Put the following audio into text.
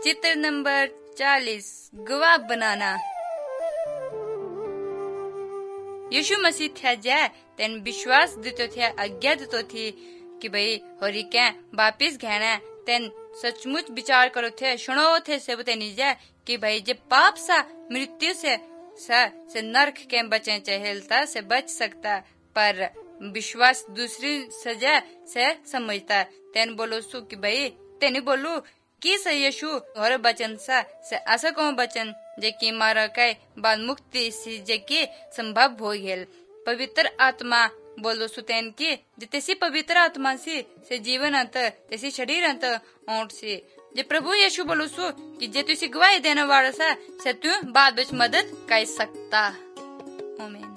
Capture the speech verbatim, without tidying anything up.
चित्र नंबर चालीस, गवाह बनाना। यीशु मसीह था जा तेन विश्वास दितो थे, आज्ञा दितो थी कि भाई होरी क्या वापिस घेना तेन सचमुच विचार करो थे, सुनो थे से बतेनी जा कि भाई जब पाप सा मृत्यु से सा से नरक के बचे चहेलता से बच सकता, पर विश्वास दूसरी सजा से समझता। तेन बोलो सु कि भाई तेने बोलू कि से यीशु और बचन सा से ऐसा कौन बचन जे कि मारा कई बाल मुक्ति सी जे कि संभव हो गेल। पवित्र आत्मा बोलो सुतेन की जैसी पवित्र आत्मा सी से जीवन अंत तैसी शरीर अंत ओंट सी जे प्रभु यीशु बोलो सु कि जे तुसी गवाही देने वाला सा से तू बाद बिच मदद कर सकता। आमीन।